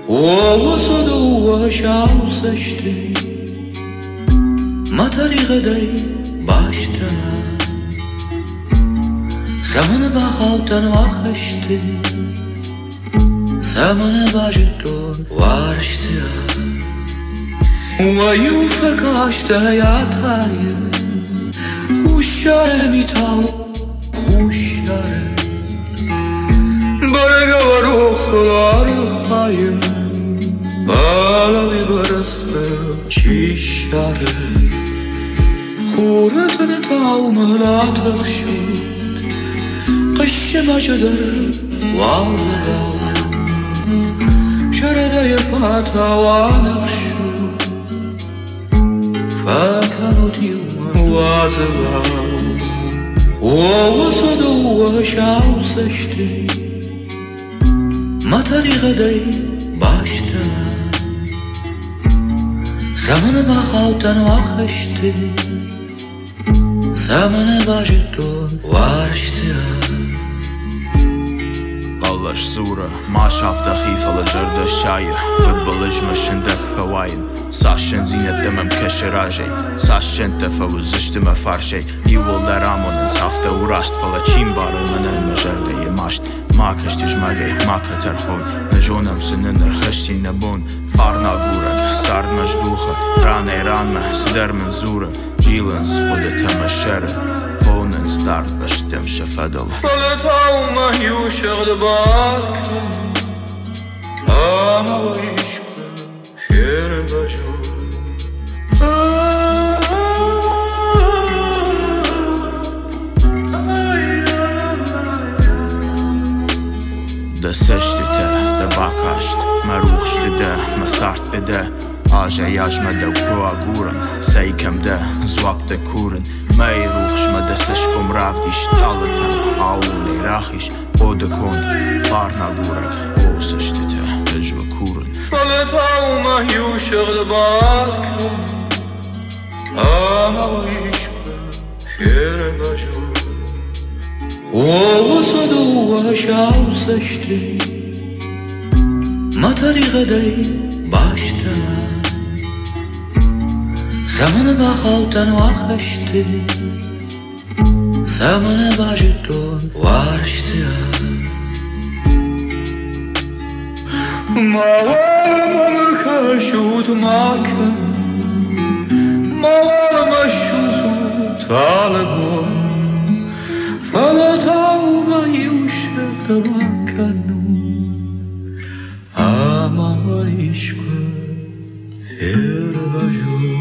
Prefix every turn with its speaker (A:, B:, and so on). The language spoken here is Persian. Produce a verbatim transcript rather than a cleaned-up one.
A: ووصل وشاوسشتي ما طريقة داي باشتنا سمن بخوتن وخشتي سمن باجتون وارشتي ويوفك عشته يا تاير خوشاره میتاو خوشاره برگه و روخ داری خواهیم بالاوی برسته چیشاره خورتن تاو ملاتق شد قش مجدر وازه شرده پاتوانق شد فکرو دیو وازه ووصل وشاوسشتي ما طريقة داي باشتنا زمن بخوتن وخشتي زمن باجتون وارشتي
B: قلش زورة ما شافت خيفة لجرد الشاية فوتبولج مشندك فواين ساشن زينة دمم كشراجي ساشن تفوزشت مفارشي يول درامون انصافت وراشت فلا چين بارو من المجرد يماشت ما كشتش مالي ما كترخون نجونم سنن رخشتي نبون فارنا قورك سارد مجدوخة راني رانمه سدر من زورة جيلنس خودت همشره هونن ستارت بشتم شفدل
A: فلتاو ما يوشغد باك اما ويشك فير بجو
B: ده سشتی ته ده باکاشت مروخشتی ده مسارت بده آجا یاجمه ده پروا گورن سیکم ده زواب ده کورن مای روخش ما دستشکم رافدیش تالتم آونی راخیش بوده کند فارنا گورک او سشتی ته ده جو کورن
A: فلتاو ما یوشغد باک اما ویشک فیر بجو ووصل وشاوسشتي ما طريقة داي باشتنا زمن بخوتن وخشتي زمن باجتون وارشتي ما ورم كشوت ماكن ما ورم الشوزو طالبون فلتاو ما يوشك دباكنو اما ويشك فير بجو